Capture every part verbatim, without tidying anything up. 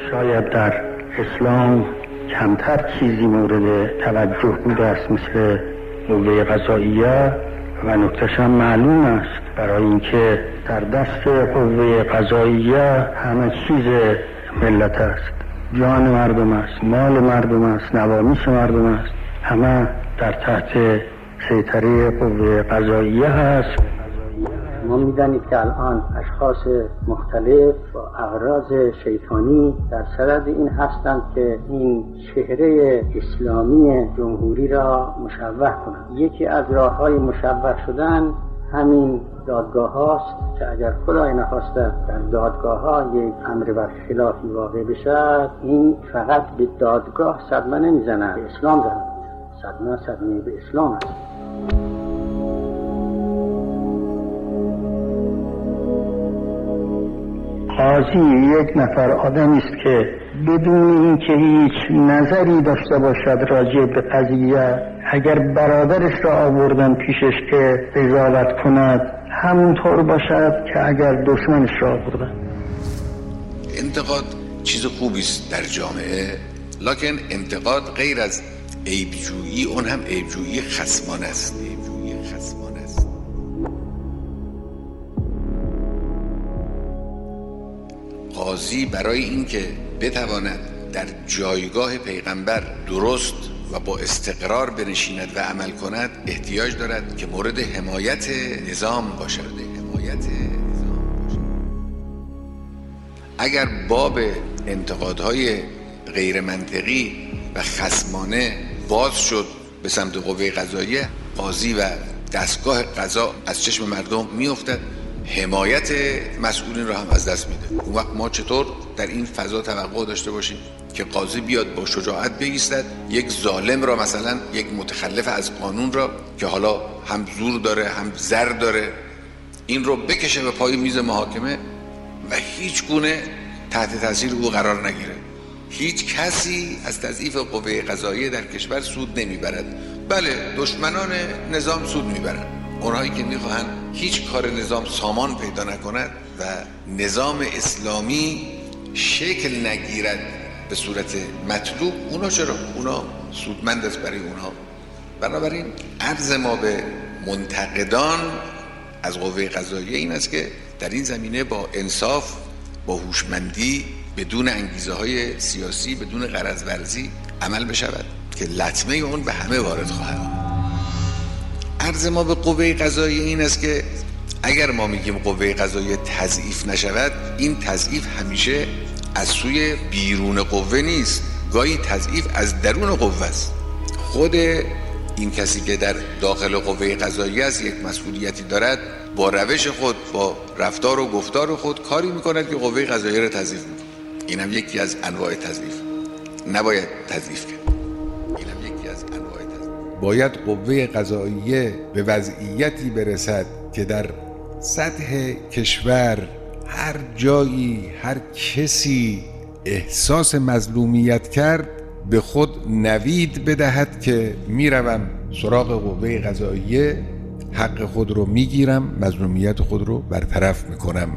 شاید در اسلام کمتر چیزی مورد توجه بوده است مثل قوه قضاییه و نکتهش هم معلوم است، برای اینکه در دست قوه قضاییه همه چیز ملت است، جان مردم است، مال مردم است، نوامیس مردم است، همه در تحت سیطره قوه قضاییه هست. ما می‌دانید که الان اشخاص مختلف با اغراض شیطانی در صدد این هستند که این چهره اسلامی جمهوری را مشوه کنند. یکی از راه‌های مشوه شدن همین دادگاه هاست که اگر خدای نخواسته در دادگاه ها یک امر برخلافی واقع بشد، این فقط به دادگاه صدمه نمیزنه، به اسلام زنه. صدمه صدمه به اسلام است. قاضی یک نفر آدمی است که بدون اینکه هیچ نظری داشته باشد راجع به قضیه، اگر برادرش را آوردن پیشش که قضاوت کند همونطور باشد که اگر دشمنش را آوردن. انتقاد چیز خوبی است در جامعه، لکن انتقاد غیر از عیبجویی، اون هم عیبجویی خصمانه است. عیبجویی خصمانه است. قاضی برای اینکه بتواند در جایگاه پیغمبر درست و با استقرار بنشیند و عمل کند، احتیاج دارد که مورد حمایت نظام باشد. حمایت نظام باشد. اگر باب انتقادهای غیر منطقی و خصمانه باز شد به سمت قوه قضاییه، قاضی و دستگاه قضا از چشم مردم میافتد، حمایت مسئولین را هم از دست میده. اون وقت ما چطور در این فضا توقع داشته باشیم که قاضی بیاد با شجاعت بایستد، یک ظالم را، مثلا یک متخلف از قانون را که حالا هم زور داره هم زر داره، این رو بکشه به پای میز محاکمه و هیچ گونه تحت تاثیر او قرار نگیره. هیچ کسی از تضعیف قوه قضاییه در کشور سود نمیبرد. بله، دشمنان نظام سود میبرند، اونهایی که میخواهند هیچ کار نظام سامان پیدا نکند و نظام اسلامی شکل نگیرد به صورت مطلوب، اونا چرا؟ اونا سودمند است برای اونها. بنابراین عرض ما به منتقدان از قوه قضاییه این است که در این زمینه با انصاف، با هوشمندی، بدون انگیزه های سیاسی، بدون غرض ورزی عمل بشود که لطمه اون به همه وارد خواهد آمد. عرض ما به قوه قضاییه این است که اگر ما میگیم قوه قضاییه تضعیف نشود، این تضعیف همیشه از سوی بیرون قوه نیست، گاهی تضعیف از درون قوه است. خود این کسی که در داخل قوه قضاییه است یک مسئولیتی دارد، با روش خود، با رفتار و گفتار خود کاری میکند که قوه قضاییه را تضعیف میکند. این هم یکی از انواع تضعیف. نباید تضعیف کرد. این هم یکی از انواع تضعیف. باید قوه قضاییه به وضعیتی برسد که در سطح کشور هر جایی هر کسی احساس مظلومیت کرد به خود نوید بدهد که میروم سراغ قوه قضاییه، حق خود رو میگیرم، مظلومیت خود رو برطرف میکنم.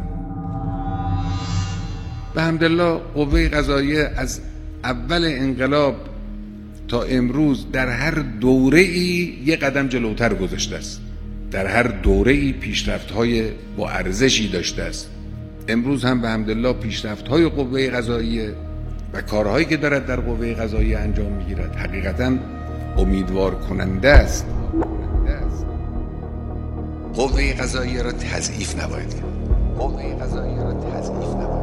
به حمدالله قوه قضاییه از اول انقلاب تا امروز در هر دوره‌ای یک قدم جلوتر گذاشته است، در هر دوره‌ای پیشرفت‌های با ارزشی داشته است. امروز هم به حمدالله پیشرفت‌های قوه قضاییه و کارهایی که دارد در قوه قضاییه انجام می‌گیرد حقیقتاً امیدوار کننده است. قوه قضاییه را تضعیف نباید کرد. قوه قضاییه را تضعیف نباید